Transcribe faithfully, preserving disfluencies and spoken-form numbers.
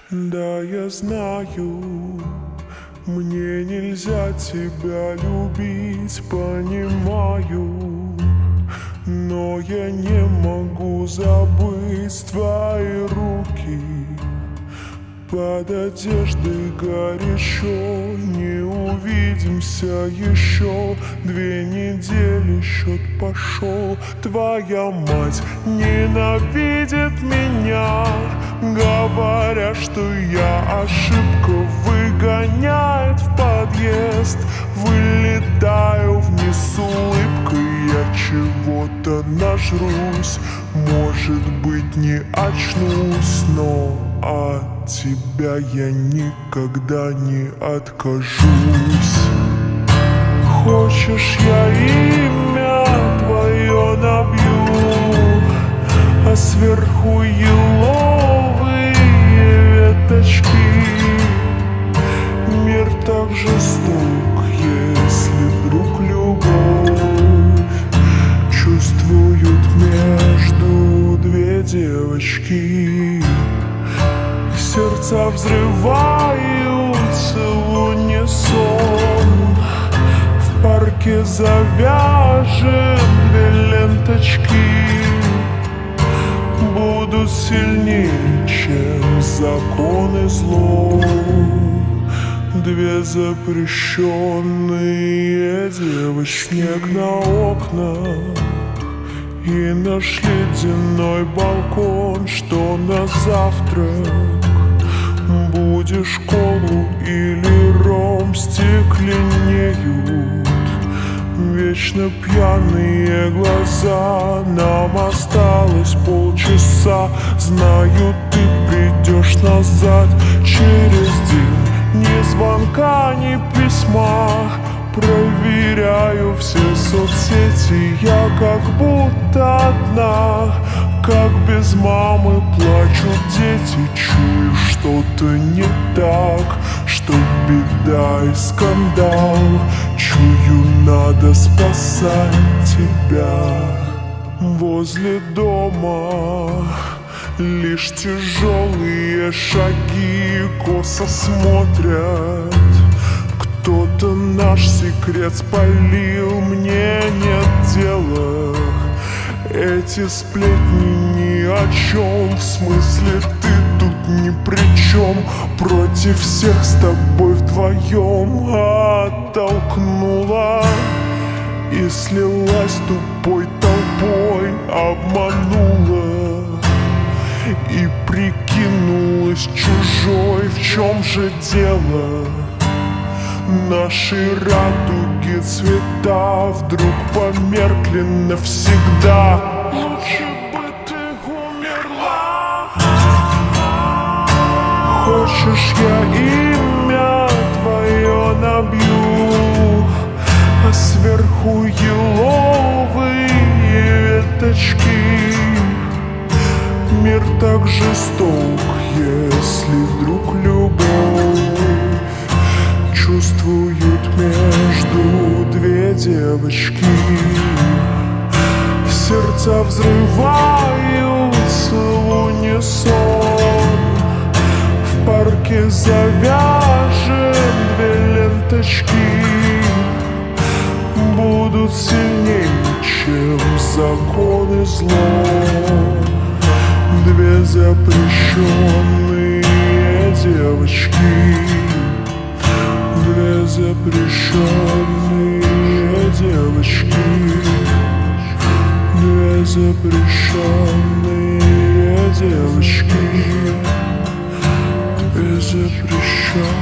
Да, я знаю, мне нельзя тебя любить, понимаю, но я не могу забыть твои руки. Под одеждой горячо, не увидимся еще. Две недели счет пошел. Твоя мать ненавидит меня, говоря, что я ошибка. Выгоняет в подъезд, вылетаю вниз с улыбкой. Я чего-то нажрусь, может быть, не очнусь, но от тебя я никогда не откажусь. Хочешь, я имя твое набью, а сверху еловые веточки. Мир так жесток, если вдруг любовь чувствуют между две девочки. Сердца взрываются в унисон. В парке завяжем две ленточки. Будут сильнее, чем законы зло. Две запрещенные девочки. Снег на окнах и наш ледяной балкон. Что на завтрак? Будешь колу или ром? Стекленеют вечно пьяные глаза. Нам осталось полчаса. Знаю, ты придешь назад через день. Ни звонка, ни письма. Проверяю все соцсети. Я как будто одна, как без мамы плачут дети. Чую, что-то не так, что беда и скандал. Чую, надо спасать тебя. Возле дома лишь тяжелые шаги косо смотрят. Кто-то наш секрет спалил, мне нет дела. Эти сплетни ни о чем, в смысле ты тут ни при чем. Против всех с тобой вдвоем оттолкнула и слилась тупой толпой, обманула и прикинулась чужой. В чем же дело? Наши радуги цвета вдруг померкли навсегда. Лучше бы ты умерла. Хочешь, я имя твое набью, а сверху еловые веточки. Мир так жесток, если вдруг любовь чувствуют между две девочки. Сердца взрываются в унисон. В парке завяжем две ленточки. Будут сильнее, чем законы зло. Две запрещенные девочки. Две запрещенные девочки. Две запрещенные девочки. Две запрещенные